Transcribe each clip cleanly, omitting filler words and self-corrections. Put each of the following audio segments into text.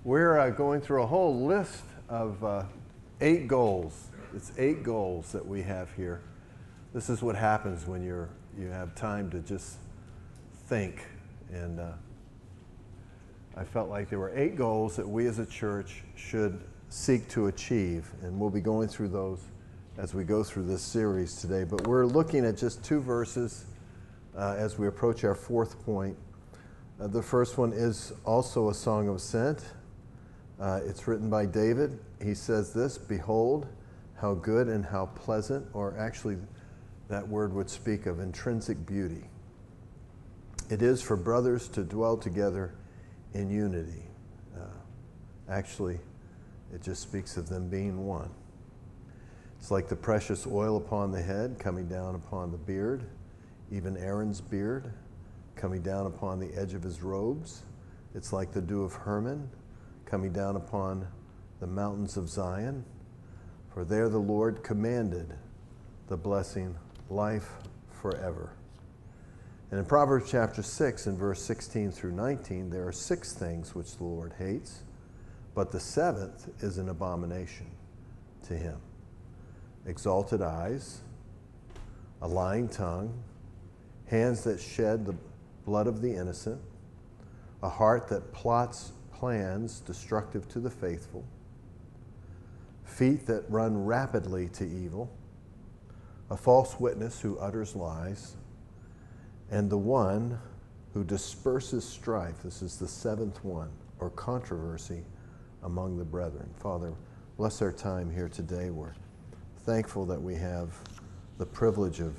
We're going through a whole list of 8 goals. It's 8 goals that we have here. This is what happens when you have time to just think. And I felt like there were 8 goals that we as a church should seek to achieve. And we'll be going through those as we go through this series today. But we're looking at just 2 verses as we approach our 4th point. The first one is also a song of ascent. It's written by David. He says this, "Behold, how good and how pleasant," or actually that word would speak of intrinsic beauty, "it is for brothers to dwell together in unity." Actually, it just speaks of them being one. It's like the precious oil upon the head coming down upon the beard, even Aaron's beard coming down upon the edge of his robes. It's like the dew of Hermon coming down upon the mountains of Zion. For there the Lord commanded the blessing, life forever. And in Proverbs chapter 6 and verse 16 through 19, there are 6 things which the Lord hates, but the 7th is an abomination to him: exalted eyes, a lying tongue, hands that shed the blood of the innocent, a heart that plots plans destructive to the faithful, feet that run rapidly to evil, a false witness who utters lies, and the one who disperses strife. This is the 7th one, or controversy among the brethren. Father, bless our time here today. We're thankful that we have the privilege of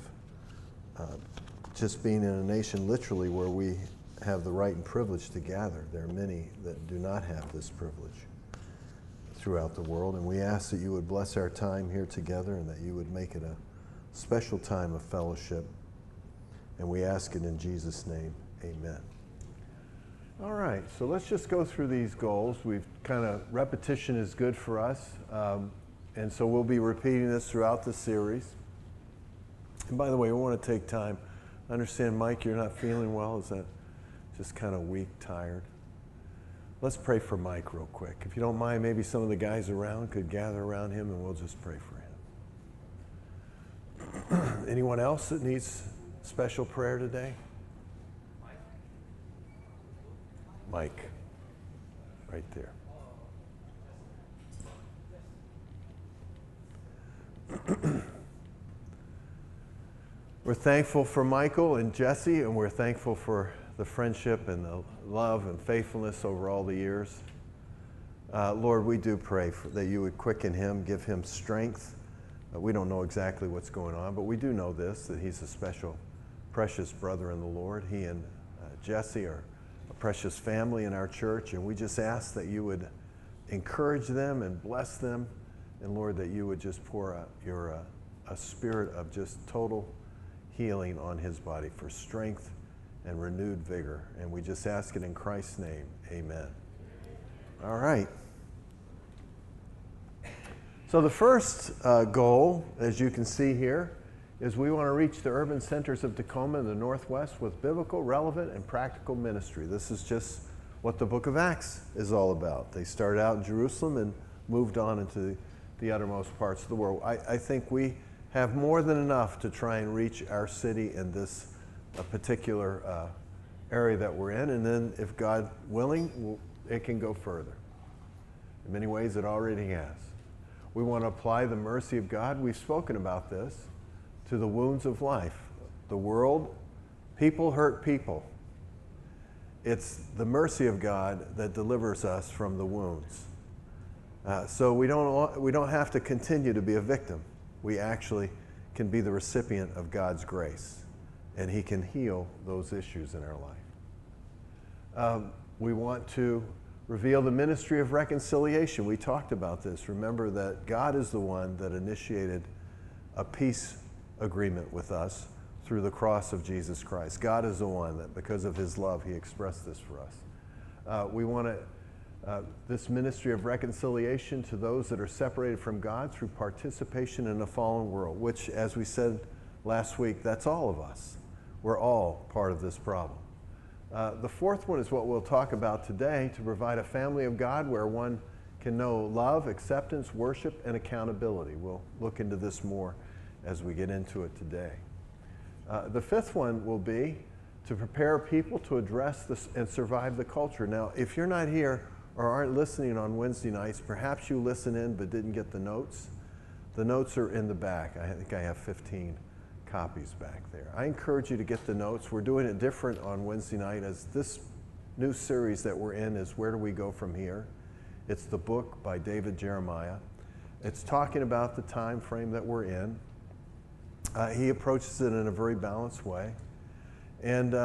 just being in a nation literally where we have the right and privilege to gather. There are many that do not have this privilege throughout the world, and we ask that you would bless our time here together and that you would make it a special time of fellowship. And we ask it in Jesus' name, amen. All right, so let's just go through these goals. Repetition is good for us, and so we'll be repeating this throughout the series. And by the way, we want to take time. I understand, Mike, you're not feeling well. Is that just kind of weak, tired? Let's pray for Mike real quick. If you don't mind, maybe some of the guys around could gather around him and we'll just pray for him. Anyone else that needs special prayer today? Mike, right there. We're thankful for Michael and Jesse, and we're thankful for the friendship and the love and faithfulness over all the years. Lord, we do pray that you would quicken him, give him strength. We don't know exactly what's going on, but we do know this, that he's a special, precious brother in the Lord. He and Jesse are a precious family in our church, and we just ask that you would encourage them and bless them, and Lord, that you would just pour out a spirit of just total healing on his body for strength and renewed vigor. And we just ask it in Christ's name. Amen. All right. So the first goal, as you can see here, is we want to reach the urban centers of Tacoma and the Northwest with biblical, relevant, and practical ministry. This is just what the book of Acts is all about. They started out in Jerusalem and moved on into the uttermost parts of the world. I think we have more than enough to try and reach our city in this particular area that we're in, and then if God willing, it can go further. In many ways, it already has. We want to apply the mercy of God. We've spoken about this to the wounds of life. The world, people hurt people. It's the mercy of God that delivers us from the wounds. So we don't have to continue to be a victim. We actually can be the recipient of God's grace, and he can heal those issues in our life. We want to reveal the ministry of reconciliation. We talked about this. Remember that God is the one that initiated a peace agreement with us through the cross of Jesus Christ. God is the one that, because of his love, he expressed this for us. We want this ministry of reconciliation to those that are separated from God through participation in a fallen world, which, as we said last week, that's all of us. We're all part of this problem. The fourth one is what we'll talk about today, to provide a family of God where one can know love, acceptance, worship, and accountability. We'll look into this more as we get into it today. The fifth one will be to prepare people to address this and survive the culture. Now, if you're not here or aren't listening on Wednesday nights, perhaps you listen in but didn't get the notes. The notes are in the back. I think I have 15 copies back there. I encourage you to get the notes. We're doing it different on Wednesday night, as this new series that we're in is Where Do We Go From Here? It's the book by David Jeremiah. It's talking about the time frame that we're in. He approaches it in a very balanced way. And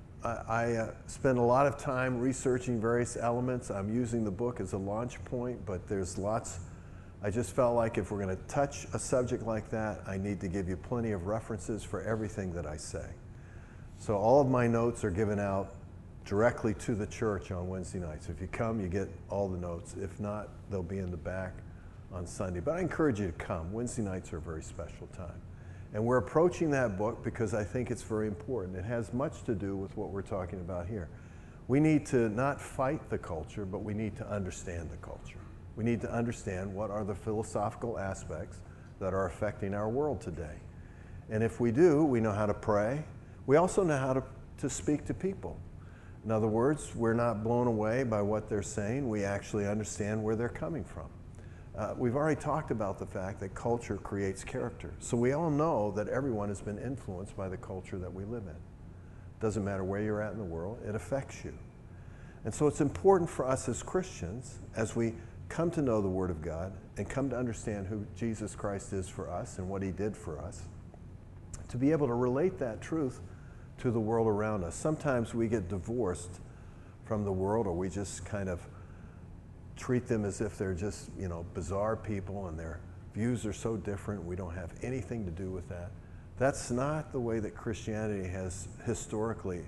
I spend a lot of time researching various elements. I'm using the book as a launch point, but there's lots. I just felt like if we're going to touch a subject like that, I need to give you plenty of references for everything that I say. So all of my notes are given out directly to the church on Wednesday nights. If you come, you get all the notes. If not, they'll be in the back on Sunday. But I encourage you to come. Wednesday nights are a very special time. And we're approaching that book because I think it's very important. It has much to do with what we're talking about here. We need to not fight the culture, but we need to understand the culture. We need to understand what are the philosophical aspects that are affecting our world today. And if we do, we know how to pray. We also know how to speak to people. In other words, we're not blown away by what they're saying. We actually understand where they're coming from. We've already talked about the fact that culture creates character. So we all know that everyone has been influenced by the culture that we live in. Doesn't matter where you're at in the world, it affects you. And so it's important for us as Christians, as we come to know the Word of God and come to understand who Jesus Christ is for us and what He did for us, to be able to relate that truth to the world around us. Sometimes we get divorced from the world, or we just kind of treat them as if they're just, bizarre people and their views are so different. We don't have anything to do with that. That's not the way that Christianity has historically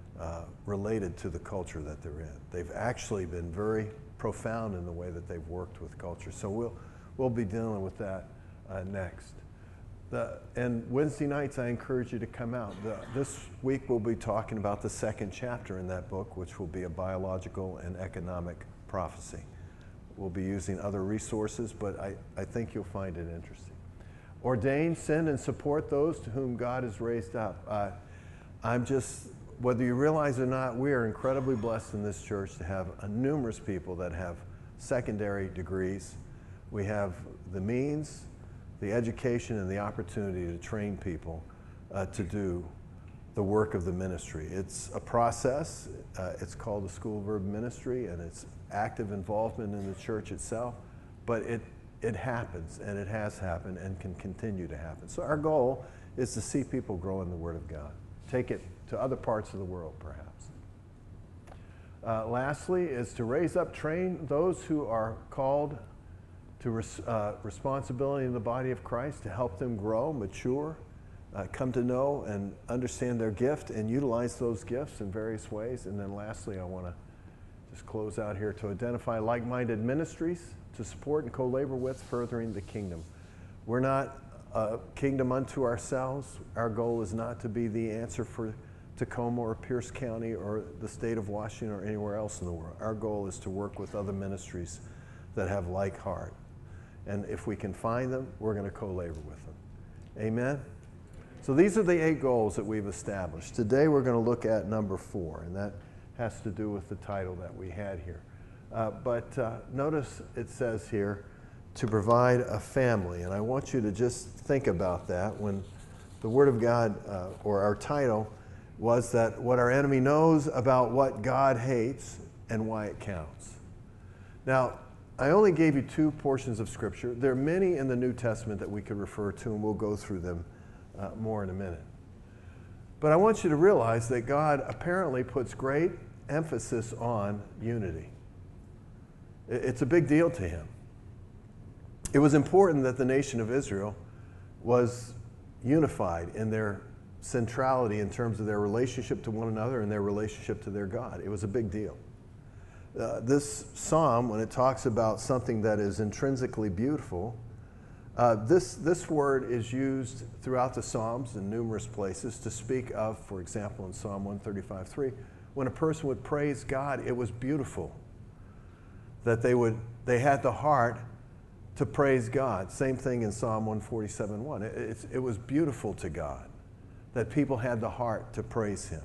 related to the culture that they're in. They've actually been very profound in the way that they've worked with culture. So we'll be dealing with that next. And Wednesday nights, I encourage you to come out. This week we'll be talking about the second chapter in that book, which will be a biological and economic prophecy. We'll be using other resources, but I think you'll find it interesting. Ordain, send, and support those to whom God has raised up. Whether you realize it or not, we are incredibly blessed in this church to have numerous people that have secondary degrees. We have the means, the education, and the opportunity to train people to do the work of the ministry. It's a process. It's called the School of Urban Ministry, and it's active involvement in the church itself, but it happens, and it has happened and can continue to happen. So our goal is to see people grow in the Word of God. Take it to other parts of the world, perhaps. Lastly, is to raise up, train those who are called to responsibility in the body of Christ, to help them grow, mature, come to know and understand their gift and utilize those gifts in various ways. And then lastly, I want to just close out here to identify like-minded ministries to support and co-labor with, furthering the kingdom. We're not a kingdom unto ourselves. Our goal is not to be the answer for Tacoma or Pierce County or the state of Washington or anywhere else in the world. Our goal is to work with other ministries that have like heart. And if we can find them, we're going to co-labor with them. Amen? So these are the 8 goals that we've established. Today we're going to look at number 4, and that has to do with the title that we had here. But notice it says here, to provide a family. And I want you to just think about that when the Word of God, or our title, was that what our enemy knows about what God hates and why it counts. Now, I only gave you 2 portions of Scripture. There are many in the New Testament that we could refer to, and we'll go through them more in a minute. But I want you to realize that God apparently puts great emphasis on unity. It's a big deal to Him. It was important that the nation of Israel was unified in their centrality in terms of their relationship to one another and their relationship to their God. It was a big deal. This psalm, when it talks about something that is intrinsically beautiful, this word is used throughout the Psalms in numerous places to speak of, for example, in Psalm 135:3, When a person would praise God, it was beautiful. That they had the heart to praise God. Same thing in Psalm 147:1. It was beautiful to God that people had the heart to praise him.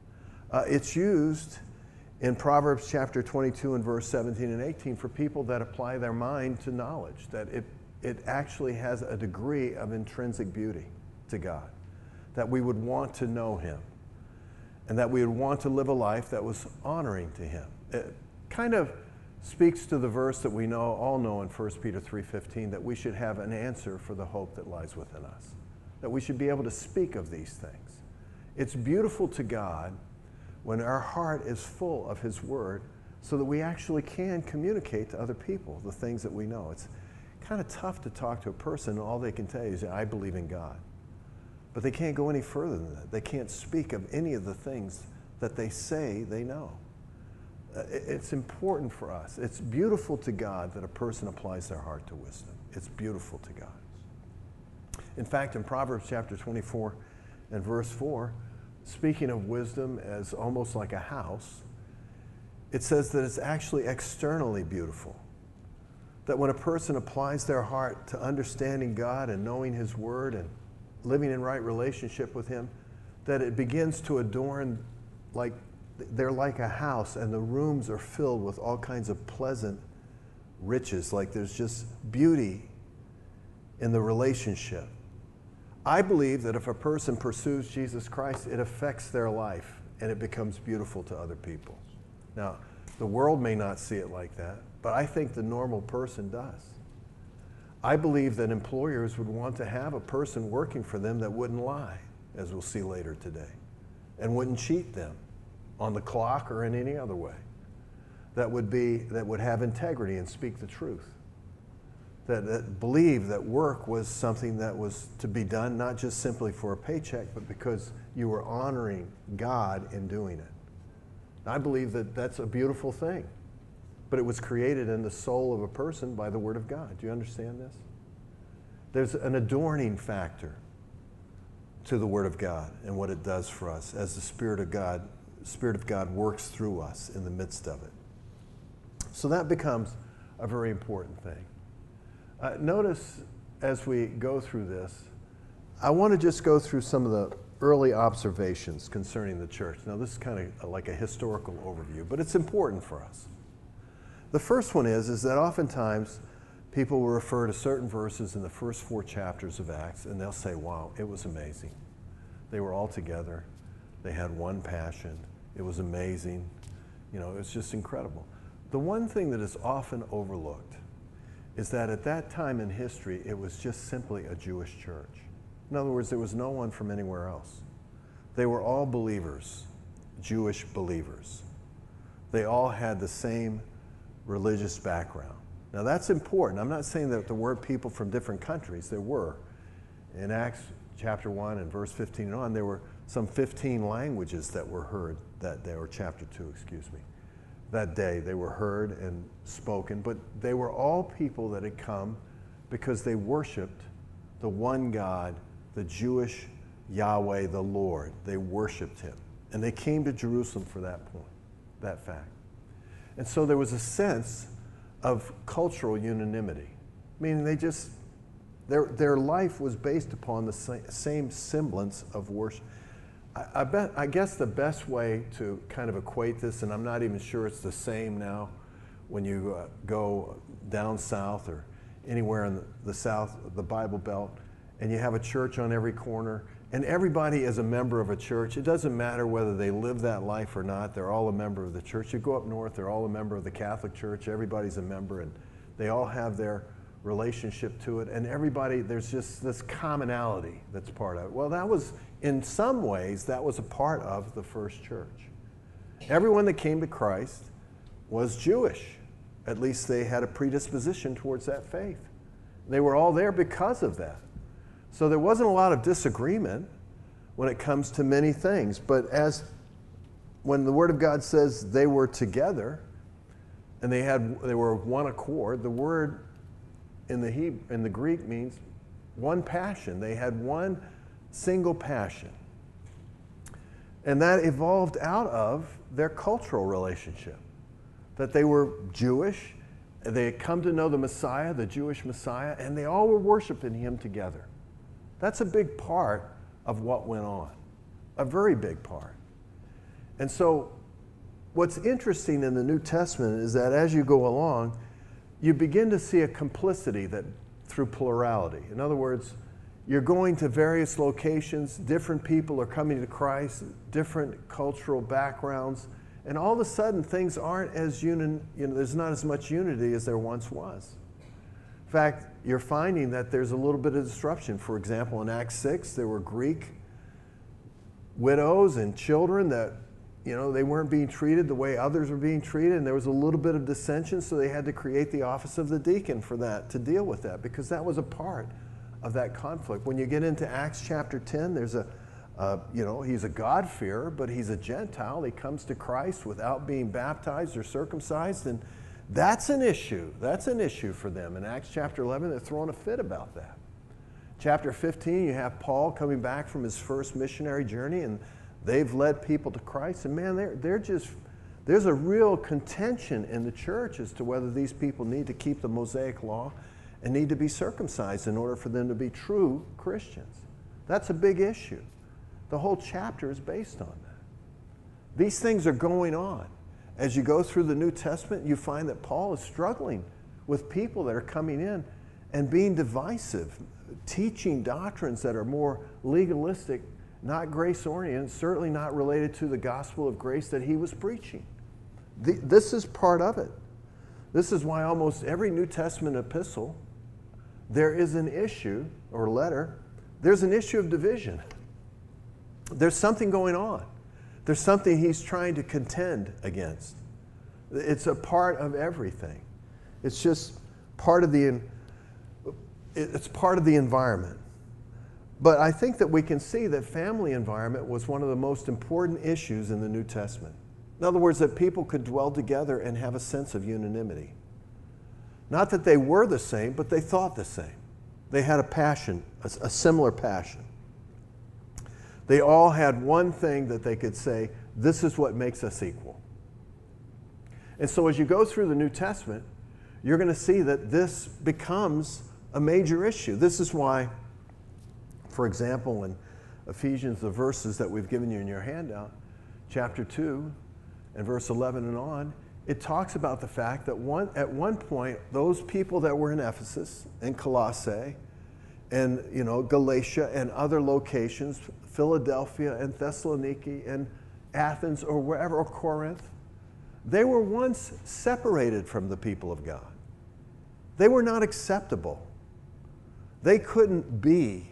It's used in Proverbs chapter 22 and verse 17 and 18 for people that apply their mind to knowledge, that it actually has a degree of intrinsic beauty to God, that we would want to know him, and that we would want to live a life that was honoring to him. It kind of speaks to the verse that we all know in 1 Peter 3:15, that we should have an answer for the hope that lies within us, that we should be able to speak of these things. It's beautiful to God when our heart is full of his word so that we actually can communicate to other people the things that we know. It's kind of tough to talk to a person and all they can tell you is, I believe in God. But they can't go any further than that. They can't speak of any of the things that they say they know. It's important for us. It's beautiful to God that a person applies their heart to wisdom. It's beautiful to God. In fact, in Proverbs chapter 24 and verse 4, speaking of wisdom as almost like a house, it says that it's actually externally beautiful. That when a person applies their heart to understanding God and knowing his word and living in right relationship with him, that it begins to adorn, like they're like a house, and the rooms are filled with all kinds of pleasant riches, like there's just beauty in the relationship. I believe that if a person pursues Jesus Christ, it affects their life and it becomes beautiful to other people. Now, the world may not see it like that, but I think the normal person does. I believe that employers would want to have a person working for them that wouldn't lie, as we'll see later today, and wouldn't cheat them on the clock or in any other way, that would have integrity and speak the truth, that believe that work was something that was to be done not just simply for a paycheck, but because you were honoring God in doing it. And I believe that that's a beautiful thing, but it was created in the soul of a person by the Word of God. Do you understand this? There's an adorning factor to the Word of God and what it does for us as the Spirit of God works through us in the midst of it. So that becomes a very important thing. Notice as we go through this, I want to just go through some of the early observations concerning the church. Now this is kind of like a historical overview, but it's important for us. The first one is that oftentimes people will refer to certain verses in the first 4 chapters of Acts and they'll say, wow, it was amazing. They were all together. They had one passion. It was amazing. You know, it was just incredible. The one thing that is often overlooked is that at that time in history, it was just simply a Jewish church. In other words, there was no one from anywhere else. They were all believers, Jewish believers. They all had the same religious background. Now that's important. I'm not saying that there were people from different countries. There were. In Acts chapter 1 and verse 15 and on, there were some 15 languages that were heard that day, or chapter 2, excuse me. That day they were heard and spoken, but they were all people that had come because they worshiped the one God, the Jewish Yahweh, the Lord. They worshiped him. And they came to Jerusalem for that point, that fact. And so there was a sense of cultural unanimity, meaning their life was based upon the same semblance of worship. I guess the best way to kind of equate this, and I'm not even sure it's the same now when you go down south or anywhere in the south, the Bible Belt, and you have a church on every corner, and everybody is a member of a church. It doesn't matter whether they live that life or not. They're all a member of the church. You go up north, they're all a member of the Catholic Church. Everybody's a member, and they all have their relationship to it, and everybody, there's just this commonality that's part of it. Well, that was, in some ways, that was a part of the first church. Everyone that came to Christ was Jewish. At least they had a predisposition towards that faith. They were all there because of that. So there wasn't a lot of disagreement when it comes to many things, but when the Word of God says they were together and they were of one accord, the word in the Greek means one passion. They had one single passion. And that evolved out of their cultural relationship, that they were Jewish, they had come to know the Messiah, the Jewish Messiah, and they all were worshiping him together. That's a big part of what went on, a very big part. And so what's interesting in the New Testament is that as you go along, you begin to see a complicity that through plurality. In other words, you're going to various locations, different people are coming to Christ, different cultural backgrounds, and all of a sudden things aren't as there's not as much unity as there once was. In fact, you're finding that there's a little bit of disruption. For example, in Acts 6, there were Greek widows and children that, they weren't being treated the way others were being treated, and there was a little bit of dissension, so they had to create the office of the deacon for that, to deal with that, because that was a part of that conflict. When you get into Acts chapter 10, there's he's a God-fearer, but he's a Gentile. He comes to Christ without being baptized or circumcised, and that's an issue. That's an issue for them. In Acts chapter 11, they're throwing a fit about that. Chapter 15, you have Paul coming back from his first missionary journey, and they've led people to Christ. And man, there's a real contention in the church as to whether these people need to keep the Mosaic law and need to be circumcised in order for them to be true Christians. That's a big issue. The whole chapter is based on that. These things are going on. As you go through the New Testament, you find that Paul is struggling with people that are coming in and being divisive, teaching doctrines that are more legalistic, not grace-oriented, certainly not related to the gospel of grace that he was preaching. This is part of it. This is why almost every New Testament epistle, there is an issue, or letter, there's an issue of division. There's something going on. There's something he's trying to contend against. It's a part of everything. It's just part of the environment. But I think that we can see that family environment was one of the most important issues in the New Testament. In other words, that people could dwell together and have a sense of unanimity. Not that they were the same, but they thought the same. They had a passion, a similar passion. They all had one thing that they could say, this is what makes us equal. And so as you go through the New Testament, you're going to see that this becomes a major issue. This is why, for example, in Ephesians, the verses that we've given you in your handout, chapter 2 and verse 11 and on, it talks about the fact that at one point, those people that were in Ephesus and Colossae and Galatia and other locations, Philadelphia and Thessaloniki and Athens or wherever, or Corinth, they were once separated from the people of God. They were not acceptable. They couldn't be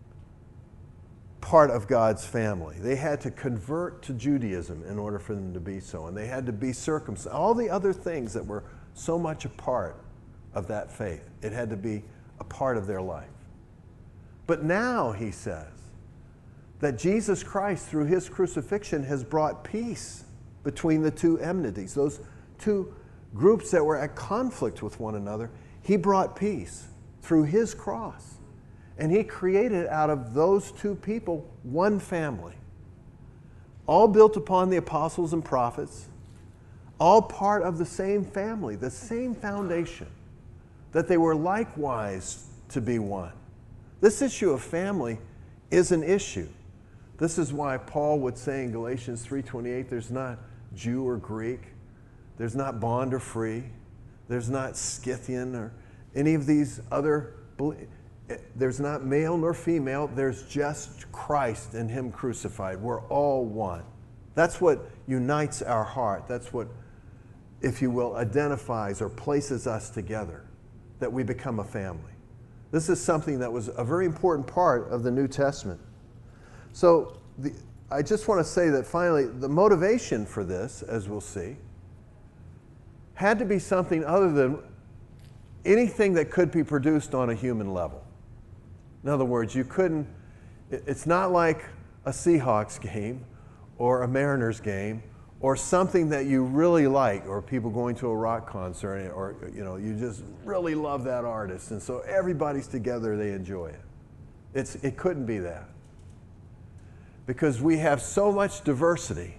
part of God's family. They had to convert to Judaism in order for them to be so, and they had to be circumcised. All the other things that were so much a part of that faith, it had to be a part of their life. But now, he says, that Jesus Christ, through his crucifixion, has brought peace between the two enmities, those two groups that were at conflict with one another. He brought peace through his cross. And he created out of those two people one family, all built upon the apostles and prophets, all part of the same family, the same foundation, that they were likewise to be one. This issue of family is an issue. This is why Paul would say in Galatians 3:28, there's not Jew or Greek, there's not bond or free, there's not Scythian or any of these other, there's not male nor female, there's just Christ and him crucified. We're all one. That's what unites our heart. That's what, if you will, identifies or places us together, that we become a family. This is something that was a very important part of the New Testament. So I just want to say that finally, the motivation for this, as we'll see, had to be something other than anything that could be produced on a human level. In other words, it's not like a Seahawks game or a Mariners game or something that you really like, or people going to a rock concert, or you just really love that artist, and so everybody's together, they enjoy it. It couldn't be that. because we have so much diversity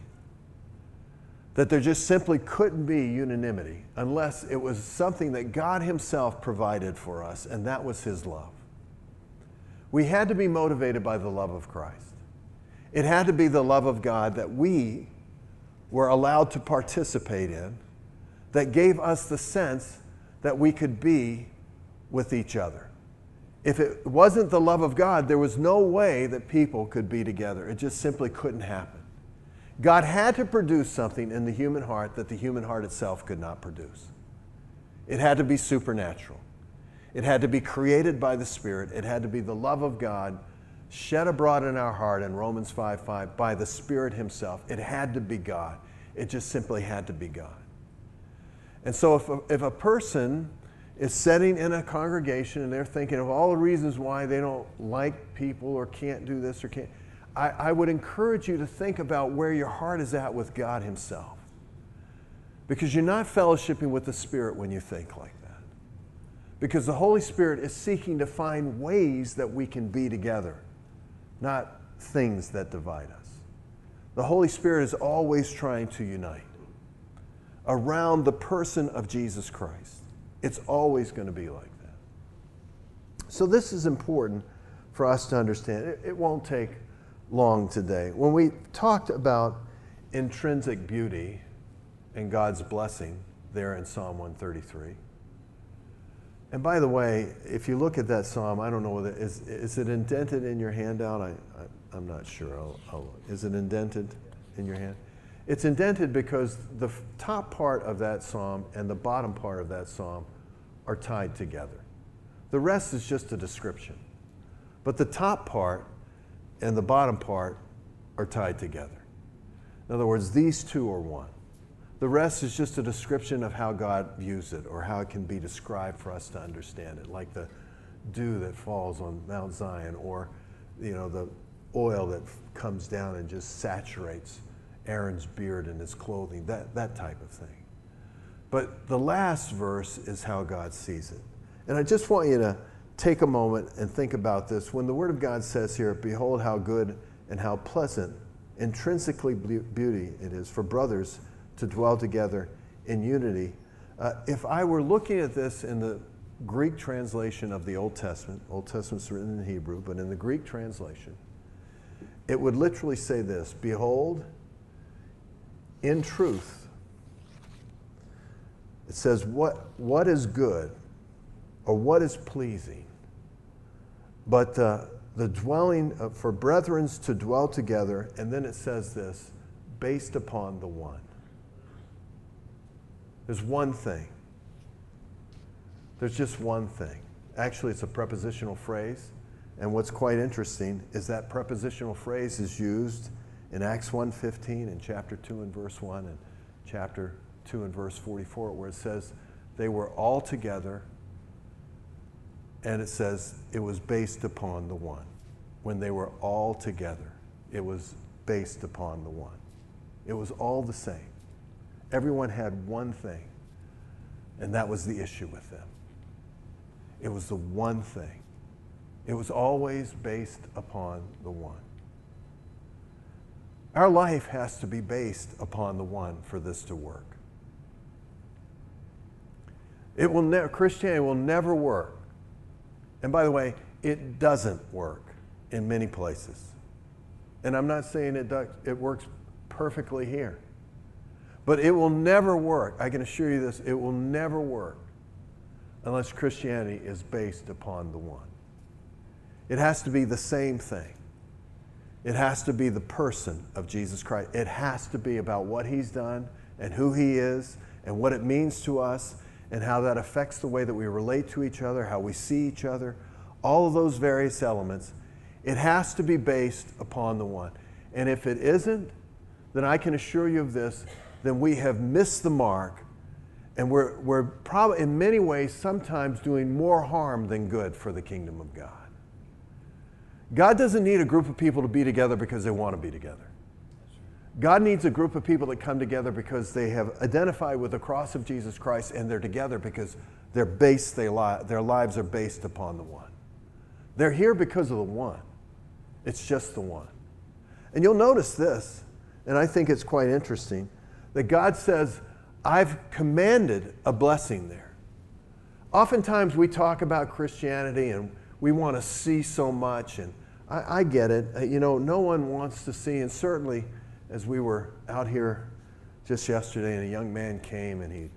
that there just simply couldn't be unanimity unless it was something that God himself provided for us, and that was his love. We had to be motivated by the love of Christ. It had to be the love of God that we were allowed to participate in that gave us the sense that we could be with each other. If it wasn't the love of God, there was no way that people could be together. It just simply couldn't happen. God had to produce something in the human heart that the human heart itself could not produce. It had to be supernatural. It had to be created by the Spirit. It had to be the love of God shed abroad in our heart in Romans 5:5 by the Spirit himself. It had to be God. It just simply had to be God. And so if a person is sitting in a congregation and they're thinking of all the reasons why they don't like people or can't do this or can't, I would encourage you to think about where your heart is at with God himself. Because you're not fellowshipping with the Spirit when you think like that. Because the Holy Spirit is seeking to find ways that we can be together, not things that divide us. The Holy Spirit is always trying to unite around the person of Jesus Christ. It's always going to be like that. So this is important for us to understand. It won't take long today. When we talked about intrinsic beauty and God's blessing there in Psalm 133. And by the way, if you look at that psalm, I don't know whether, is it indented in your handout? I'm not sure. Is it indented in your hand? It's indented because the top part of that psalm and the bottom part of that psalm are tied together. The rest is just a description. But the top part and the bottom part are tied together. In other words, these two are one. The rest is just a description of how God views it or how it can be described for us to understand it, like the dew that falls on Mount Zion, or the oil that comes down and just saturates Aaron's beard and his clothing, that type of thing. But the last verse is how God sees it. And I just want you to take a moment and think about this. When the Word of God says here, behold how good and how pleasant, intrinsically beauty it is for brothers to dwell together in unity. If I were looking at this in the Greek translation of the Old Testament's written in Hebrew, but in the Greek translation, it would literally say this: behold, in truth, it says what is good or what is pleasing, but the dwelling for brethren to dwell together, and then it says this, based upon the one. There's one thing. There's just one thing. Actually, it's a prepositional phrase, and what's quite interesting is that prepositional phrase is used in Acts 1:15, in chapter 2 and verse 1, and chapter 2 and verse 44, where it says they were all together, and it says it was based upon the one. When they were all together, it was based upon the one. It was all the same. Everyone had one thing, and that was the issue with them. It was the one thing. It was always based upon the one. Our life has to be based upon the one for this to work. Christianity will never work. And by the way, it doesn't work in many places. And I'm not saying it works perfectly here. But it will never work. I can assure you this, it will never work unless Christianity is based upon the one. It has to be the same thing. It has to be the person of Jesus Christ. It has to be about what he's done and who he is and what it means to us and how that affects the way that we relate to each other, how we see each other, all of those various elements. It has to be based upon the one. And if it isn't, then I can assure you of this, then we have missed the mark, and we're probably in many ways sometimes doing more harm than good for the kingdom of God. God doesn't need a group of people to be together because they want to be together. God needs a group of people that come together because they have identified with the cross of Jesus Christ, and they're together because their lives are based upon the one. They're here because of the one. It's just the one. And you'll notice this, and I think it's quite interesting, that God says, I've commanded a blessing there. Oftentimes we talk about Christianity and we want to see so much, and I get it. No one wants to see, and certainly as we were out here just yesterday and a young man came and he,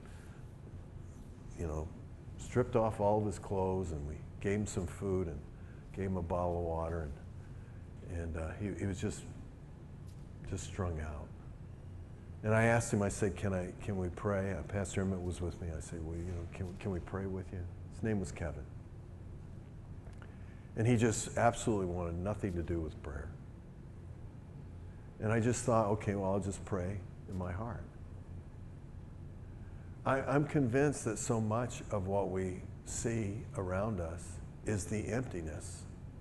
stripped off all of his clothes and we gave him some food and gave him a bottle of water and he was just strung out. And I asked him, I said, can we pray? Pastor Emmett was with me. I said, well, can we pray with you? His name was Kevin. And he just absolutely wanted nothing to do with prayer. And I just thought, okay, well, I'll just pray in my heart. I'm convinced that so much of what we see around us is the emptiness.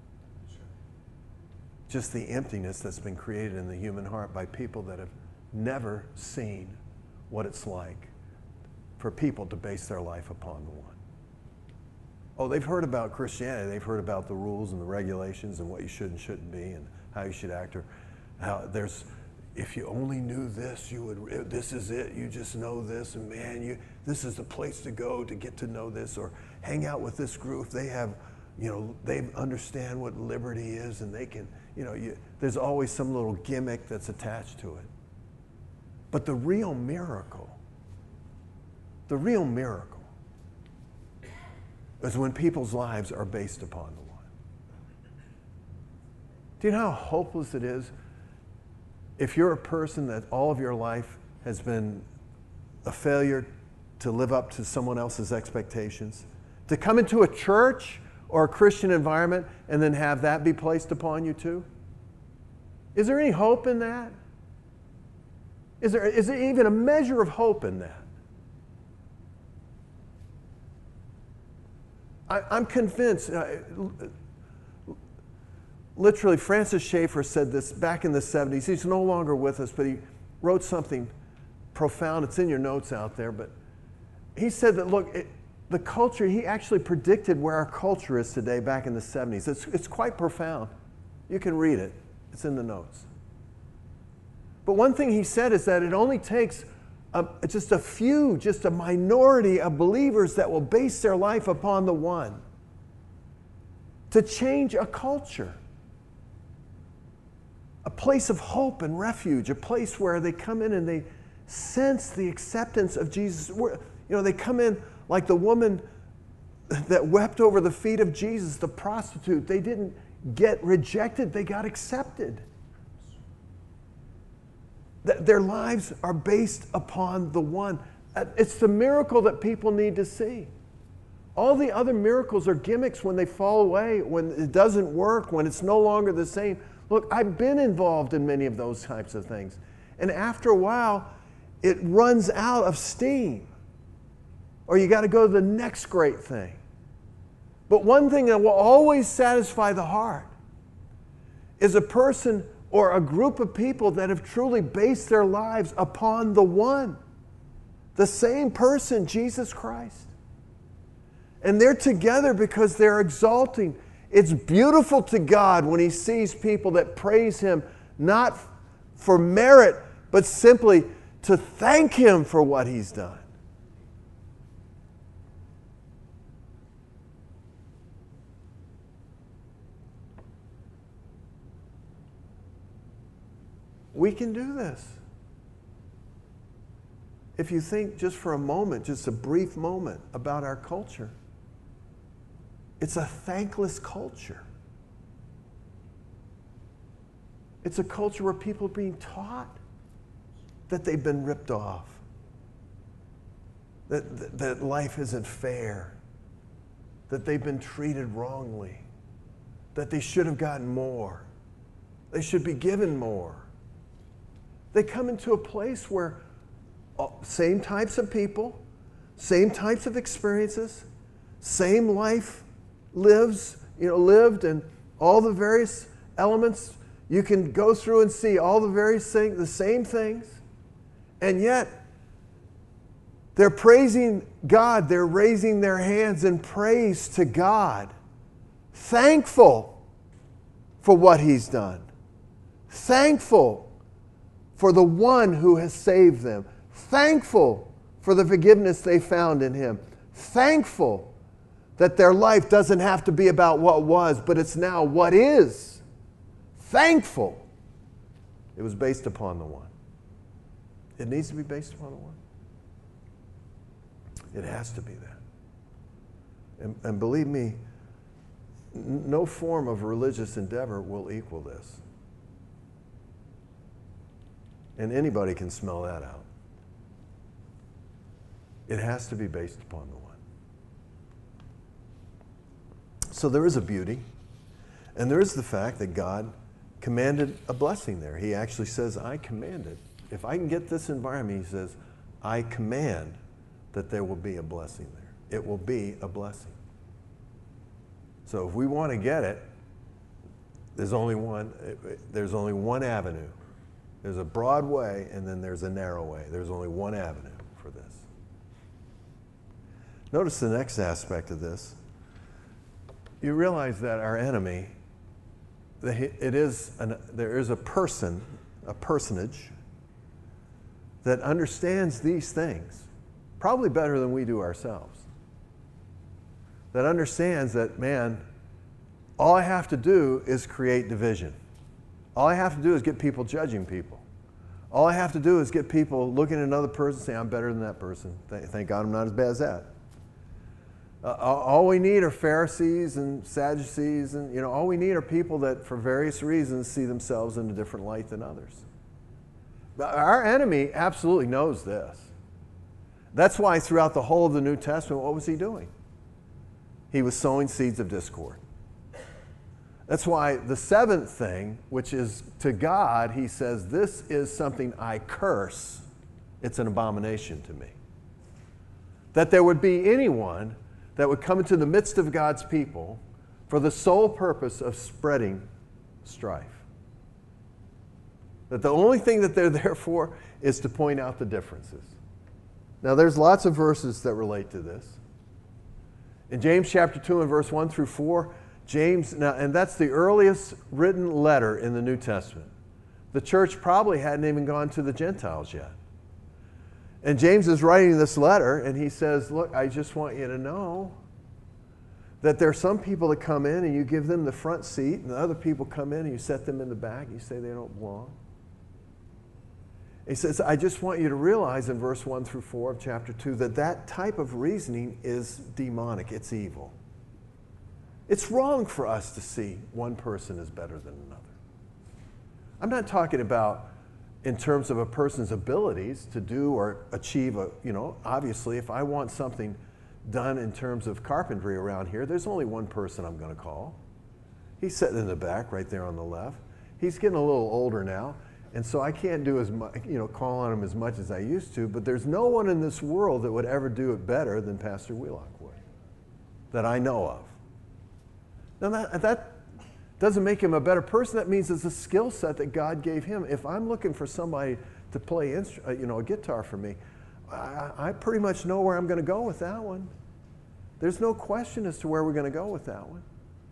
Just the emptiness that's been created in the human heart by people that have never seen what it's like for people to base their life upon the one. Oh, they've heard about Christianity. They've heard about the rules and the regulations and what you should and shouldn't be and how you should act, or how if you only knew this, this is it. You just know this, and man, this is the place to go to get to know this, or hang out with this group. They have, they understand what liberty is, and they can, there's always some little gimmick that's attached to it. But the real miracle is when people's lives are based upon the one. Do you know how hopeless it is if you're a person that all of your life has been a failure to live up to someone else's expectations? To come into a church or a Christian environment and then have that be placed upon you too? Is there any hope in that? Is there even a measure of hope in that? I'm convinced, literally Francis Schaeffer said this back in the 70s. He's no longer with us, but he wrote something profound. It's in your notes out there. But he said that, look, the culture, he actually predicted where our culture is today back in the 70s. It's quite profound. You can read it. It's in the notes. But one thing he said is that it only takes just a minority of believers that will base their life upon the one to change a culture. A place of hope and refuge, a place where they come in and they sense the acceptance of Jesus. They come in like the woman that wept over the feet of Jesus, the prostitute. They didn't get rejected, they got accepted. Their lives are based upon the one. It's the miracle that people need to see. All the other miracles are gimmicks when they fall away, when it doesn't work, when it's no longer the same. Look, I've been involved in many of those types of things. And after a while, it runs out of steam. Or you got to go to the next great thing. But one thing that will always satisfy the heart is a person or a group of people that have truly based their lives upon the one, the same person, Jesus Christ. And they're together because they're exalting. It's beautiful to God when He sees people that praise Him, not for merit, but simply to thank Him for what He's done. We can do this. If you think just for a moment, just a brief moment about our culture, it's a thankless culture. It's a culture where people are being taught that they've been ripped off, that life isn't fair, that they've been treated wrongly, that they should have gotten more, they should be given more. They come into a place where same types of people, same types of experiences, same life lived, and all the various elements you can go through and see all the various things, the same things, and yet they're praising God. They're raising their hands in praise to God, thankful for what He's done, Thankful for the one who has saved them. Thankful for the forgiveness they found in him. Thankful that their life doesn't have to be about what was, but it's now what is. Thankful. It was based upon the one. It needs to be based upon the one. It has to be that. And believe me, no form of religious endeavor will equal this. And anybody can smell that out. It has to be based upon the one. So there is a beauty, and there is the fact that God commanded a blessing there. He actually says, I commanded. If I can get this environment, he says, I command that there will be a blessing there. It will be a blessing. So if we want to get it, there's only one avenue. There's a broad way, and then there's a narrow way. There's only one avenue for this. Notice the next aspect of this. You realize that our enemy, there is a personage that understands these things probably better than we do ourselves. That understands that, man, all I have to do is create division. All I have to do is get people judging people. All I have to do is get people looking at another person and saying, I'm better than that person. Thank God I'm not as bad as that. All we need are Pharisees and Sadducees, and all we need are people that for various reasons see themselves in a different light than others. But our enemy absolutely knows this. That's why throughout the whole of the New Testament, what was he doing? He was sowing seeds of discord. That's why the seventh thing, which is to God, he says, this is something I curse. It's an abomination to me. That there would be anyone that would come into the midst of God's people for the sole purpose of spreading strife. That the only thing that they're there for is to point out the differences. Now, there's lots of verses that relate to this. In James chapter 2 and verse 1 through 4, and that's the earliest written letter in the New Testament. The church probably hadn't even gone to the Gentiles yet. And James is writing this letter, and he says, look, I just want you to know that there are some people that come in and you give them the front seat, and the other people come in and you set them in the back. You say they don't belong. He says, I just want you to realize in verse 1 through 4 of chapter 2 that type of reasoning is demonic. It's evil. It's wrong for us to see one person as better than another. I'm not talking about in terms of a person's abilities to do or achieve obviously if I want something done in terms of carpentry around here, there's only one person I'm going to call. He's sitting in the back right there on the left. He's getting a little older now, and so I can't do as much, call on him as much as I used to, but there's no one in this world that would ever do it better than Pastor Wheelock would, that I know of. Now that doesn't make him a better person. That means it's a skill set that God gave him. If I'm looking for somebody to play a guitar for me, I pretty much know where I'm going to go with that one. There's no question as to where we're going to go with that one.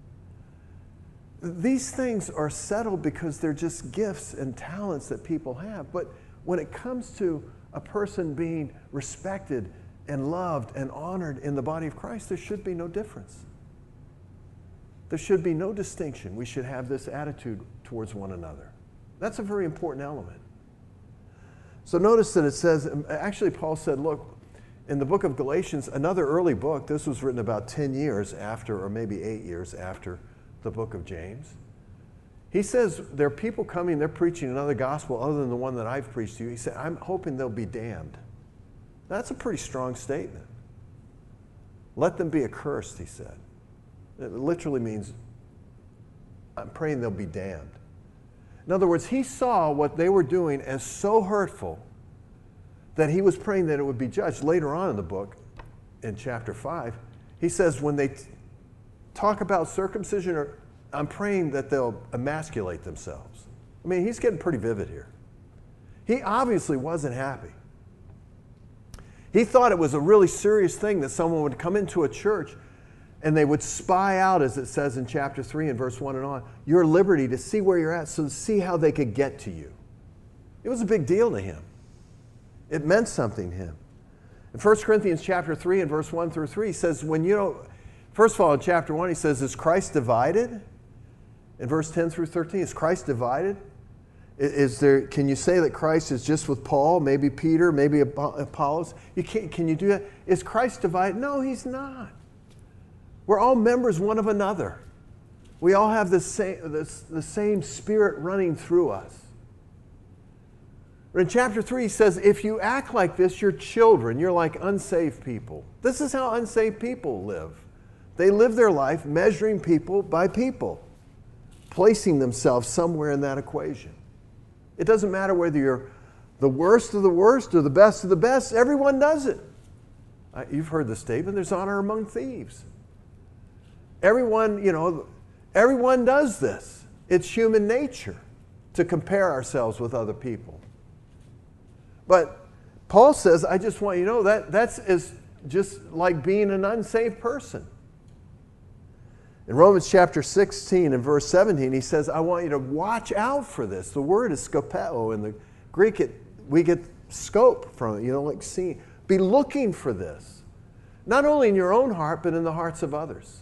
These things are settled because they're just gifts and talents that people have. But when it comes to a person being respected and loved and honored in the body of Christ, there should be no difference. There should be no distinction. We should have this attitude towards one another. That's a very important element. So notice that it says, actually Paul said, look, in the book of Galatians, another early book, this was written about 10 years after, or maybe 8 years after the book of James. He says there are people coming, they're preaching another gospel other than the one that I've preached to you. He said, I'm hoping they'll be damned. That's a pretty strong statement. Let them be accursed, he said. It literally means, I'm praying they'll be damned. In other words, he saw what they were doing as so hurtful that he was praying that it would be judged. Later on in the book, in chapter 5, he says when they talk about circumcision, I'm praying that they'll emasculate themselves. I mean, he's getting pretty vivid here. He obviously wasn't happy. He thought it was a really serious thing that someone would come into a church And they would spy out, as it says in chapter 3 and verse 1 and on, your liberty to see where you're at, so to see how they could get to you. It was a big deal to him. It meant something to him. In 1 Corinthians chapter 3 and verse 1 through 3, he says, first of all, in chapter 1, he says, is Christ divided? In verse 10 through 13, is Christ divided? Can you say that Christ is just with Paul, maybe Peter, maybe Apollos? Can you do that? Is Christ divided? No, he's not. We're all members one of another. We all have the same Spirit running through us. But in chapter 3, he says, if you act like this, you're children. You're like unsaved people. This is how unsaved people live. They live their life measuring people by people, placing themselves somewhere in that equation. It doesn't matter whether you're the worst of the worst or the best of the best. Everyone does it. You've heard the statement, there's honor among thieves. Everyone does this. It's human nature to compare ourselves with other people. But Paul says, I just want you to know that's just like being an unsaved person. In Romans chapter 16 and verse 17, he says, I want you to watch out for this. The word is skopeo. In the Greek, we get scope from it, like seeing. Be looking for this. Not only in your own heart, but in the hearts of others.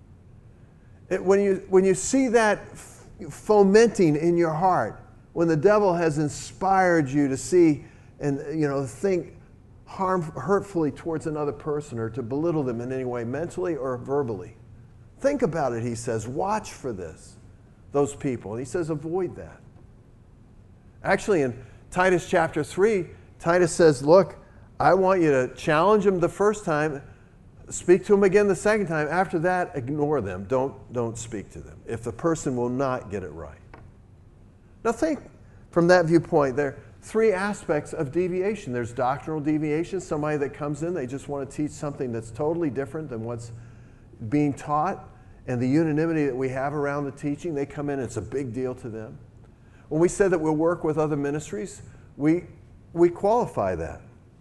When you see that fomenting in your heart, when the devil has inspired you to see and think hurtfully towards another person or to belittle them in any way, mentally or verbally, think about it, he says. Watch for those people. And he says, avoid that. Actually, in Titus chapter 3, Titus says, look, I want you to challenge them the first time, speak to them again the second time. After that, ignore them. Don't speak to them if the person will not get it right. Now think from that viewpoint, there are three aspects of deviation. There's doctrinal deviation, somebody that comes in, they just want to teach something that's totally different than what's being taught and the unanimity that we have around the teaching. They come in, it's a big deal to them. When we said that we'll work with other ministries, we qualify that.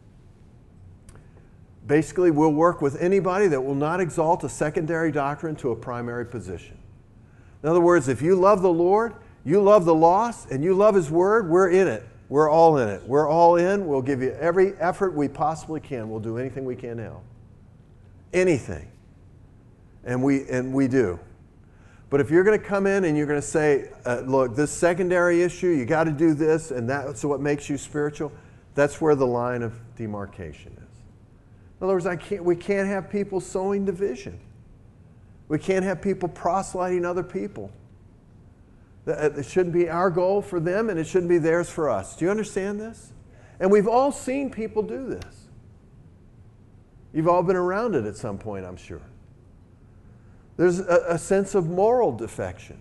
Basically, we'll work with anybody that will not exalt a secondary doctrine to a primary position. In other words, if you love the Lord, you love the lost, and you love His Word, we're in it. We're all in it. We're all in. We'll give you every effort we possibly can. We'll do anything we can to help. Anything. And we do. But if you're going to come in and you're going to say, look, this secondary issue, you got to do this, and that's what makes you spiritual, that's where the line of demarcation is. In other words, we can't have people sowing division. We can't have people proselyting other people. It shouldn't be our goal for them, and it shouldn't be theirs for us. Do you understand this? And we've all seen people do this. You've all been around it at some point, I'm sure. There's a sense of moral defection.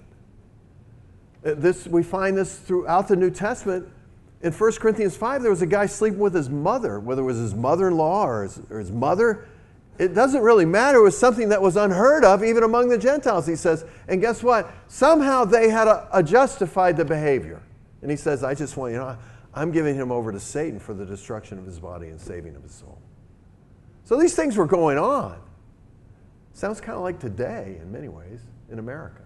We find this throughout the New Testament. In 1 Corinthians 5, there was a guy sleeping with his mother, whether it was his mother-in-law or his mother. It doesn't really matter. It was something that was unheard of even among the Gentiles, he says. And guess what? Somehow they had justified the behavior. And he says, I just want you to know, I'm giving him over to Satan for the destruction of his body and saving of his soul. So these things were going on. Sounds kind of like today in many ways in America.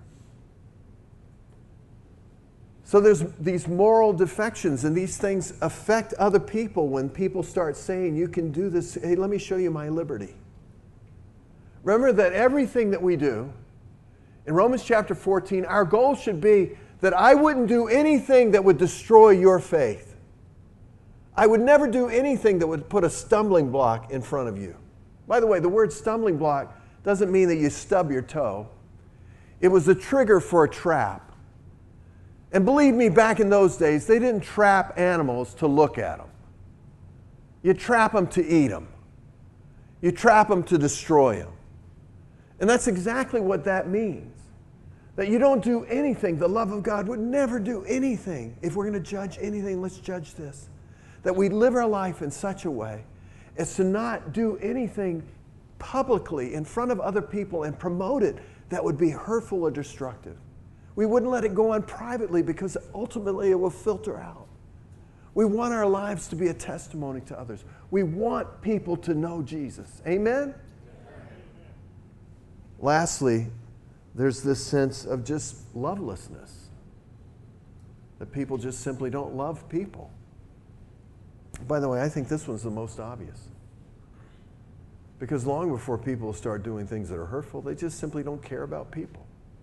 So there's these moral defections, and these things affect other people when people start saying, you can do this. Hey, let me show you my liberty. Remember that everything that we do, in Romans chapter 14, our goal should be that I wouldn't do anything that would destroy your faith. I would never do anything that would put a stumbling block in front of you. By the way, the word stumbling block doesn't mean that you stub your toe. It was a trigger for a trap. And believe me, back in those days, they didn't trap animals to look at them. You trap them to eat them. You trap them to destroy them. And that's exactly what that means. That you don't do anything. The love of God would never do anything. If we're going to judge anything, let's judge this. That we live our life in such a way as to not do anything publicly in front of other people and promote it that would be hurtful or destructive. We wouldn't let it go on privately because ultimately it will filter out. We want our lives to be a testimony to others. We want people to know Jesus. Amen? Lastly, there's this sense of just lovelessness, that people just simply don't love people. By the way, I think this one's the most obvious. Because long before people start doing things that are hurtful, they just simply don't care about people.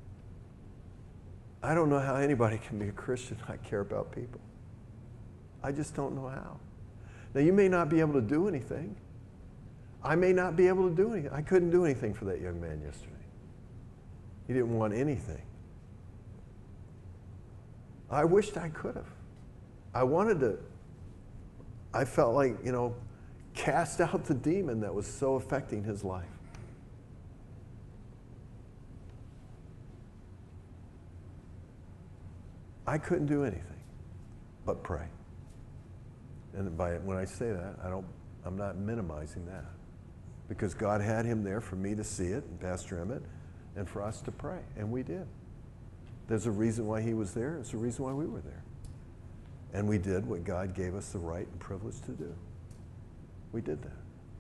I don't know how anybody can be a Christian and not care about people. I just don't know how. Now, you may not be able to do anything. I may not be able to do anything. I couldn't do anything for that young man yesterday. He didn't want anything. I wished I could have. I felt like, cast out the demon that was so affecting his life. I couldn't do anything but pray. And when I say that, I'm not minimizing that. Because God had him there for me to see it, and Pastor Emmett, and for us to pray. And we did. There's a reason why he was there. There's a reason why we were there. And we did what God gave us the right and privilege to do. We did that.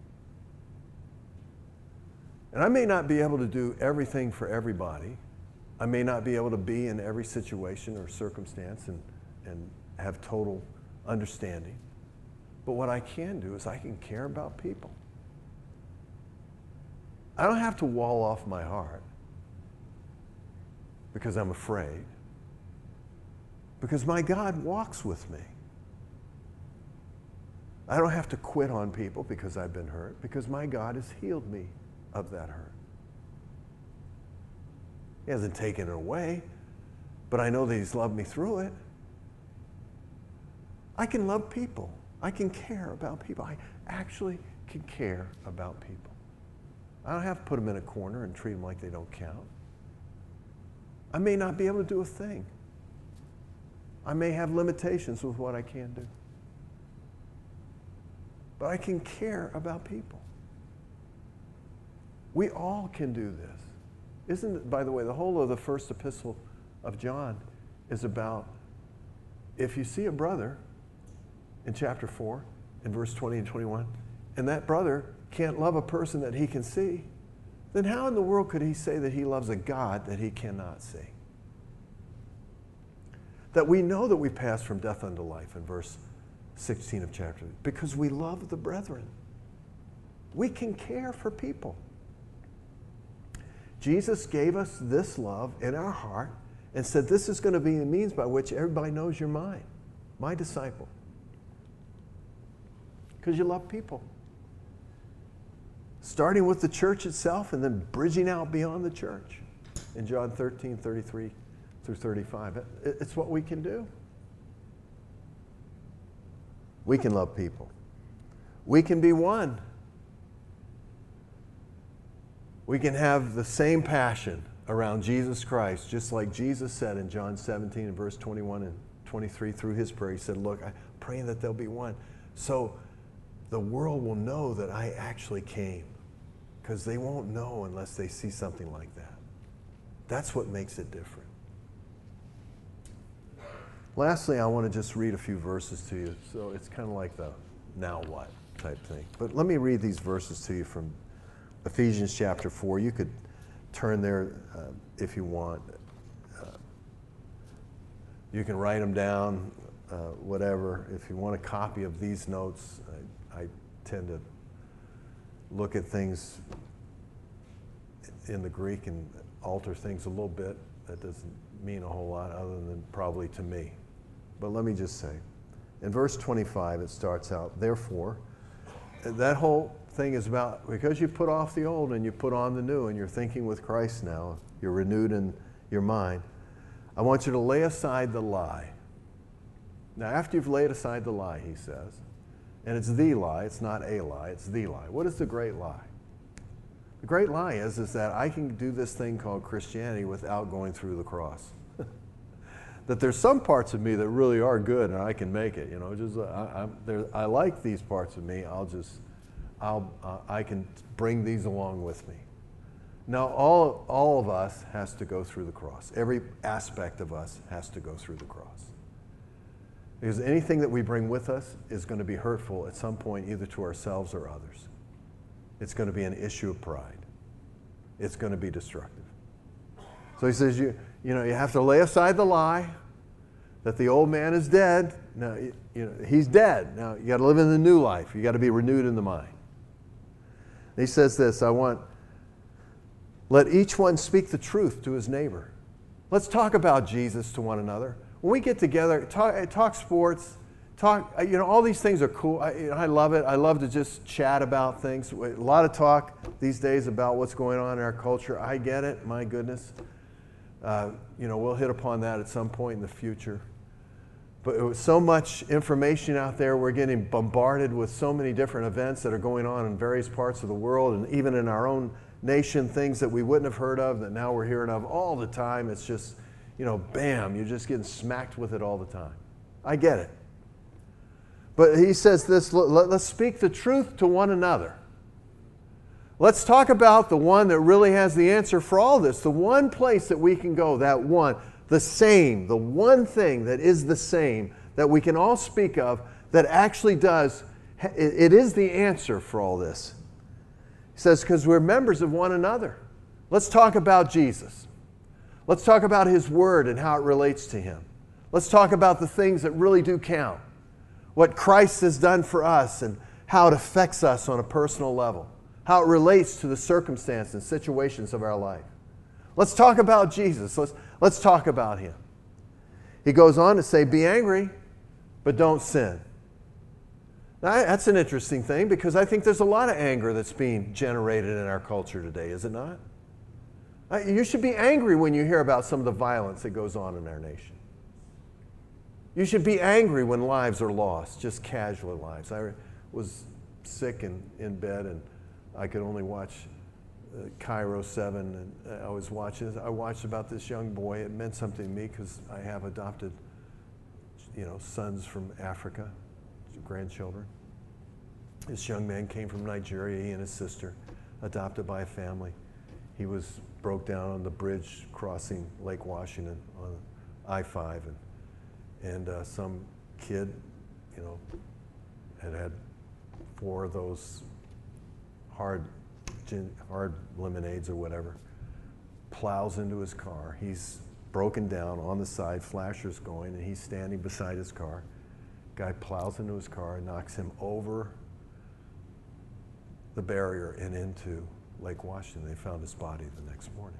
And I may not be able to do everything for everybody. I may not be able to be in every situation or circumstance and have total understanding. But what I can do is I can care about people. I don't have to wall off my heart because I'm afraid. Because my God walks with me. I don't have to quit on people because I've been hurt, because my God has healed me of that hurt. He hasn't taken it away, but I know that he's loved me through it. I can love people. I can care about people. I actually can care about people. I don't have to put them in a corner and treat them like they don't count. I may not be able to do a thing. I may have limitations with what I can do. But I can care about people. We all can do this. Isn't it, by the way, the whole of the first epistle of John is about if you see a brother in chapter 4, in verse 20 and 21, and that brother can't love a person that he can see, then how in the world could he say that he loves a God that he cannot see? That we know that we pass from death unto life in verse 16 of chapter 3, because we love the brethren. We can care for people. Jesus gave us this love in our heart and said this is going to be the means by which everybody knows you're mine, my disciple. Because you love people. Starting with the church itself and then bridging out beyond the church. In John 13, 33 through 35. It's what we can do. We can love people. We can be one. We can have the same passion around Jesus Christ, just like Jesus said in John 17 and verse 21 and 23 through his prayer. He said, look, I'm praying that they'll be one. So the world will know that I actually came, because they won't know unless they see something like that. That's what makes it different. Lastly, I want to just read a few verses to you. So it's kind of like the now what type thing. But let me read these verses to you from Ephesians chapter 4. You could turn there if you want. You can write them down, whatever. If you want a copy of these notes, I tend to look at things in the Greek and alter things a little bit. That doesn't mean a whole lot other than probably to me. But let me just say, in verse 25 it starts out, therefore, that whole thing is about, because you put off the old and you put on the new and you're thinking with Christ now, you're renewed in your mind, I want you to lay aside the lie. Now after you've laid aside the lie, he says, and it's the lie, it's not a lie, it's the lie. What is the great lie? The great lie is that I can do this thing called Christianity without going through the cross. That there's some parts of me that really are good and I can make it. I like these parts of me. I can bring these along with me. Now, all of us has to go through the cross. Every aspect of us has to go through the cross. Because anything that we bring with us is going to be hurtful at some point, either to ourselves or others. It's going to be an issue of pride. it's going to be destructive. So he says, you have to lay aside the lie that the old man is dead. Now, he's dead. Now, you got to live in the new life. You got to be renewed in the mind. And he says this, let each one speak the truth to his neighbor. Let's talk about Jesus to one another. When we get together, talk sports, all these things are cool. I love it. I love to just chat about things. A lot of talk these days about what's going on in our culture. I get it. My goodness. We'll hit upon that at some point in the future. But with so much information out there, we're getting bombarded with so many different events that are going on in various parts of the world, and even in our own nation, things that we wouldn't have heard of that now we're hearing of all the time. It's just, bam, you're just getting smacked with it all the time. I get it. But he says this, let's speak the truth to one another. Let's talk about the one that really has the answer for all this, the one place that we can go, that one, the same, the one thing that is the same, that we can all speak of, that actually does, it is the answer for all this. He says, because we're members of one another. Let's talk about Jesus. Let's talk about His Word and how it relates to Him. Let's talk about the things that really do count. What Christ has done for us and how it affects us on a personal level. How it relates to the circumstances and situations of our life. Let's talk about Jesus. Let's talk about Him. He goes on to say, be angry, but don't sin. Now, that's an interesting thing because I think there's a lot of anger that's being generated in our culture today, is it not? You should be angry when you hear about some of the violence that goes on in our nation. You should be angry when lives are lost, just casual lives. I was sick and in bed, and I could only watch Cairo 7, and I was watching this. I watched about this young boy. It meant something to me because I have adopted, sons from Africa, grandchildren. This young man came from Nigeria, he and his sister, adopted by a family. He broke down on the bridge crossing Lake Washington on I-5, and some kid, had 4 of those hard lemonades or whatever, plows into his car. He's broken down on the side, flashers going, and he's standing beside his car. Guy plows into his car and knocks him over the barrier and into Lake Washington. They found his body the next morning.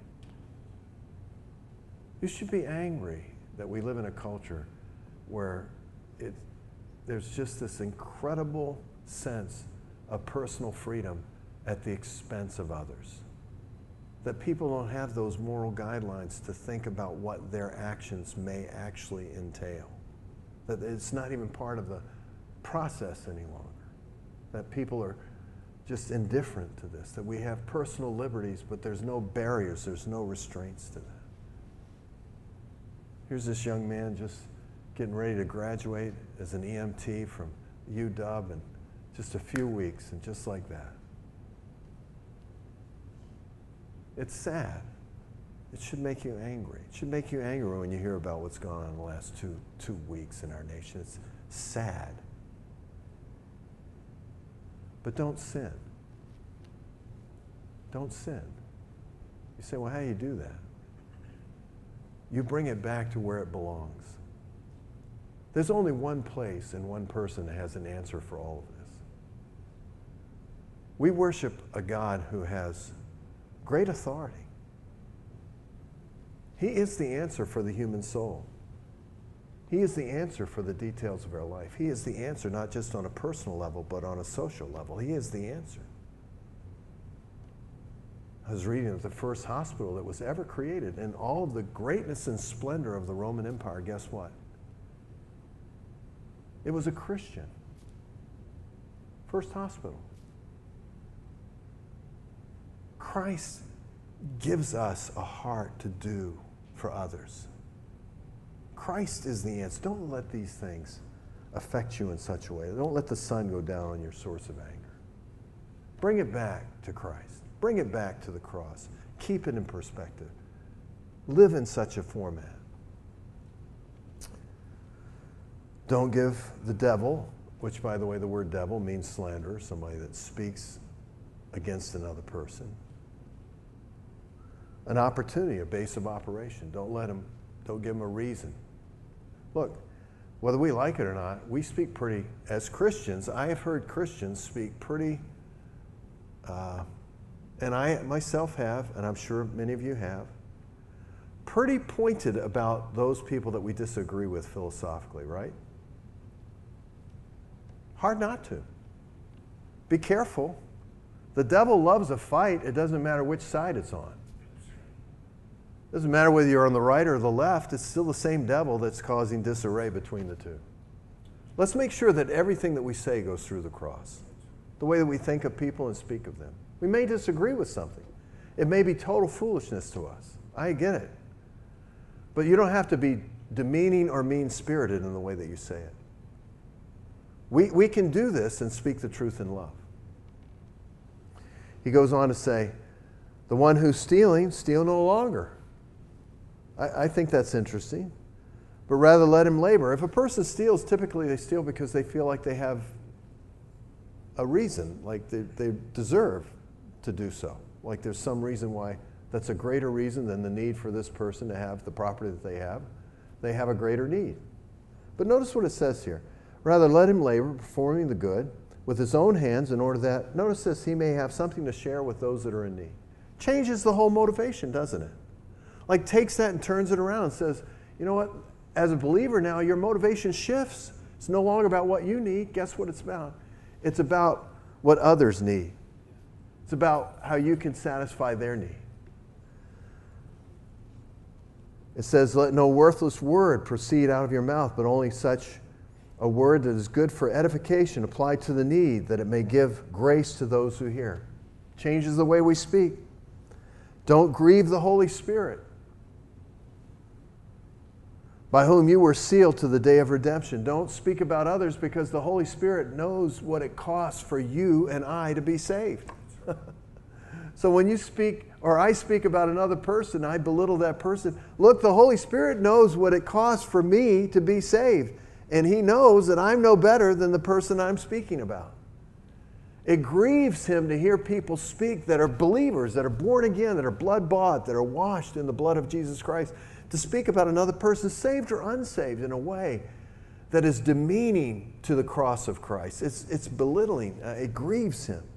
You should be angry that we live in a culture where there's just this incredible sense of personal freedom at the expense of others. That people don't have those moral guidelines to think about what their actions may actually entail. That it's not even part of the process any longer. That people are just indifferent to this. That we have personal liberties, but there's no barriers, there's no restraints to that. Here's this young man just getting ready to graduate as an EMT from UW in just a few weeks, and just like that. It's sad. It should make you angry. It should make you angry when you hear about what's gone on in the last two weeks in our nation. It's sad. But don't sin. Don't sin. You say, well, how do you do that? You bring it back to where it belongs. There's only one place and one person that has an answer for all of this. We worship a God who has great authority. He is the answer for the human soul. He is the answer for the details of our life. He is the answer not just on a personal level, but on a social level. He is the answer. I was reading of the first hospital that was ever created, and all of the greatness and splendor of the Roman Empire, guess what? It was a Christian. First hospital. Christ gives us a heart to do for others. Christ is the answer. Don't let these things affect you in such a way. Don't let the sun go down on your source of anger. Bring it back to Christ. Bring it back to the cross. Keep it in perspective. Live in such a format. Don't give the devil, which, by the way, the word devil means slanderer, somebody that speaks against another person. an opportunity, a base of operation. Don't give them a reason. Look, whether we like it or not, we speak pretty, as Christians, I have heard Christians speak pretty, and I myself have, and I'm sure many of you have, pretty pointed about those people that we disagree with philosophically, right? Hard not to. Be careful. The devil loves a fight. It doesn't matter which side it's on. It doesn't matter whether you're on the right or the left. It's still the same devil that's causing disarray between the two. Let's make sure that everything that we say goes through the cross. The way that we think of people and speak of them. We may disagree with something. It may be total foolishness to us. I get it. But you don't have to be demeaning or mean-spirited in the way that you say it. We can do this and speak the truth in love. He goes on to say, the one who's stealing, steal no longer. I think that's interesting. But rather let him labor. If a person steals, typically they steal because they feel like they have a reason, like they deserve to do so. Like there's some reason why that's a greater reason than the need for this person to have the property that they have. They have a greater need. But notice what it says here. Rather let him labor, performing the good with his own hands in order that, notice this, he may have something to share with those that are in need. Changes the whole motivation, doesn't it? Like takes that and turns it around and says, you know what, as a believer now, your motivation shifts. It's no longer about what you need. Guess what it's about? It's about what others need. It's about how you can satisfy their need. It says, let no worthless word proceed out of your mouth, but only such a word that is good for edification, applied to the need, that it may give grace to those who hear. Changes the way we speak. Don't grieve the Holy Spirit, by whom you were sealed to the day of redemption. Don't speak about others, because the Holy Spirit knows what it costs for you and I to be saved. So when you speak, or I speak about another person, I belittle that person. Look, the Holy Spirit knows what it costs for me to be saved. And He knows that I'm no better than the person I'm speaking about. It grieves Him to hear people speak that are believers, that are born again, that are blood-bought, that are washed in the blood of Jesus Christ, to speak about another person, saved or unsaved, in a way that is demeaning to the cross of Christ. It's belittling. It grieves Him.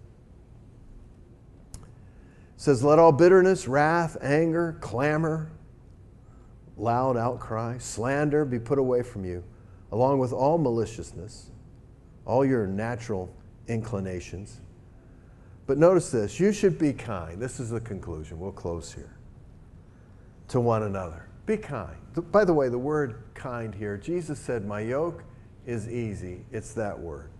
It says, let all bitterness, wrath, anger, clamor, loud outcry, slander be put away from you, along with all maliciousness, all your natural inclinations. But notice this, you should be kind. This is the conclusion. We'll close here. To one another. Be kind. By the way, the word kind here, Jesus said, my yoke is easy. It's that word.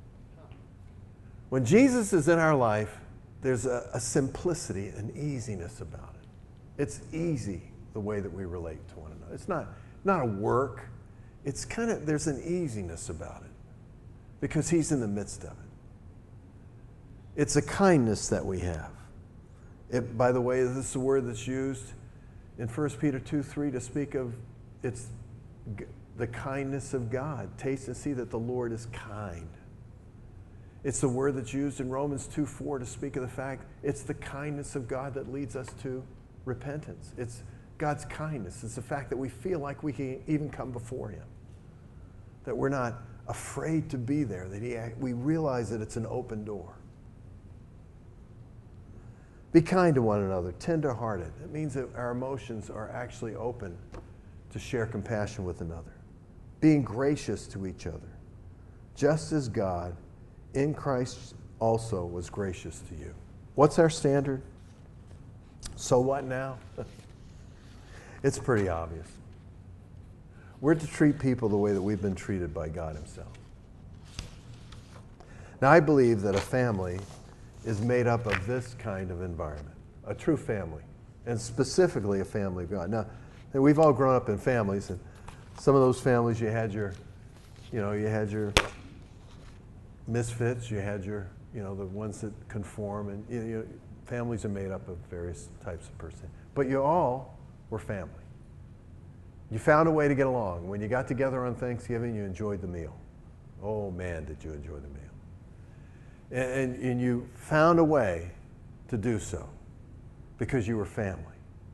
When Jesus is in our life, there's a simplicity, an easiness about it. It's easy the way that we relate to one another. It's not a work. It's kind of, there's an easiness about it because He's in the midst of it. It's a kindness that we have. By the way, this is a word that's used in 1 Peter 2:3 to speak of, it's the kindness of God. Taste and see that the Lord is kind. It's the word that's used in Romans 2:4 to speak of the fact it's the kindness of God that leads us to repentance. It's God's kindness. It's the fact that we feel like we can even come before Him. That we're not afraid to be there, that we realize that it's an open door. Be kind to one another, tender-hearted. It means that our emotions are actually open to share compassion with another. Being gracious to each other, just as God in Christ also was gracious to you. What's our standard? So what now? It's pretty obvious. We're to treat people the way that we've been treated by God Himself. Now, I believe that a family is made up of this kind of environment, a true family, and specifically a family of God. Now, we've all grown up in families, and some of those families you had your misfits, you had your, the ones that conform, and families are made up of various types of person. But you all were family. You found a way to get along. When you got together on Thanksgiving, you enjoyed the meal. Oh man, did you enjoy the meal. And you found a way to do so because you were family.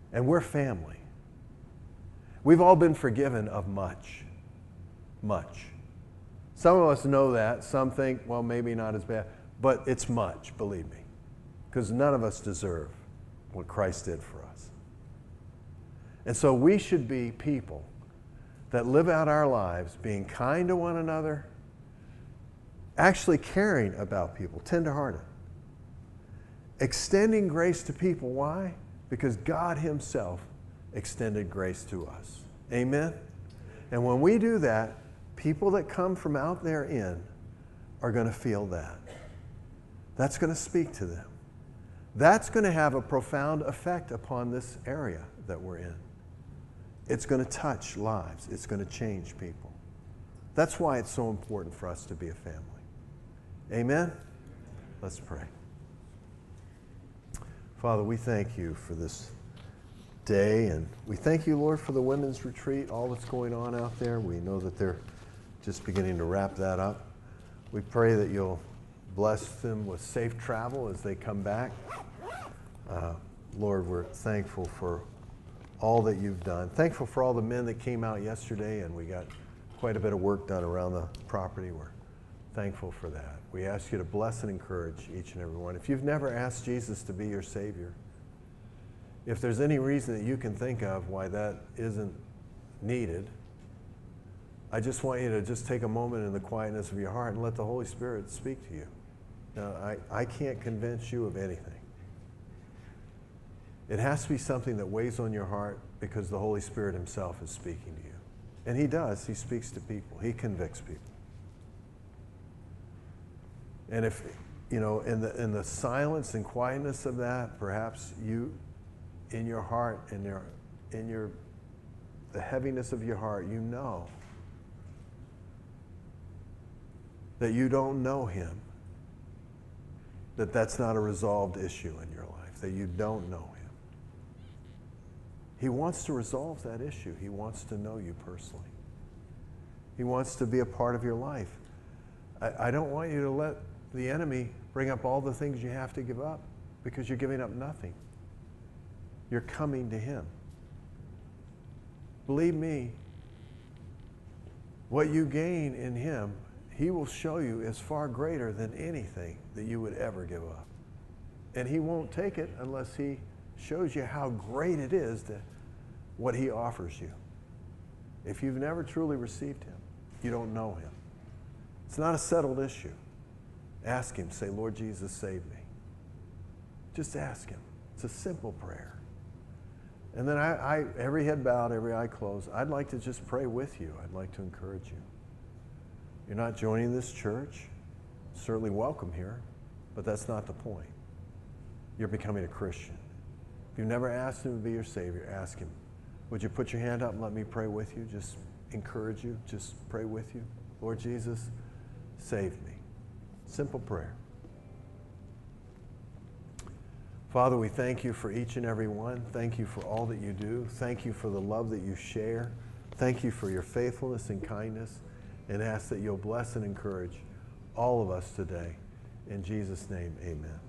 And we're family. We've all been forgiven of much. Much. Some of us know that. Some think, well, maybe not as bad. But it's much, believe me. Because none of us deserve what Christ did for us. And so we should be people that live out our lives being kind to one another, actually caring about people, tenderhearted. Extending grace to people. Why? Because God himself extended grace to us. Amen? And when we do that, people that come from out there in are going to feel that. That's going to speak to them. That's going to have a profound effect upon this area that we're in. It's going to touch lives. It's going to change people. That's why it's so important for us to be a family. Amen? Let's pray. Father, we thank you for this day, and we thank you, Lord, for the women's retreat, all that's going on out there. We know that they're just beginning to wrap that up. We pray that you'll bless them with safe travel as they come back. Lord, we're thankful for all that you've done. Thankful for all the men that came out yesterday, and we got quite a bit of work done around the property. We're thankful for that. We ask you to bless and encourage each and every one. If you've never asked Jesus to be your Savior, if there's any reason that you can think of why that isn't needed, I just want you to just take a moment in the quietness of your heart and let the Holy Spirit speak to you. Now, I can't convince you of anything. It has to be something that weighs on your heart because the Holy Spirit himself is speaking to you. And he does. He speaks to people. He convicts people. And if, you know, in the silence and quietness of that, perhaps you, in your heart, in the heaviness of your heart, you know that you don't know him, that that's not a resolved issue in your life, that you don't know him. He wants to resolve that issue. He wants to know you personally. He wants to be a part of your life. I don't want you to let the enemy bring up all the things you have to give up, because you're giving up nothing. You're coming to him. Believe me, what you gain in him, he will show you is far greater than anything that you would ever give up. And he won't take it unless he shows you how great it is that what he offers you. If you've never truly received him, you don't know him. It's not a settled issue. Ask him. Say, Lord Jesus, save me. Just ask him. It's a simple prayer. And then every head bowed, every eye closed, I'd like to just pray with you. I'd like to encourage you. You're not joining this church. Certainly welcome here, but that's not the point. You're becoming a Christian. If you've never asked him to be your Savior, ask him. Would you put your hand up and let me pray with you? Just encourage you. Just pray with you. Lord Jesus, save me. Simple prayer. Father, we thank you for each and every one. Thank you for all that you do. Thank you for the love that you share. Thank you for your faithfulness and kindness, and ask that you'll bless and encourage all of us today. In Jesus' name, amen.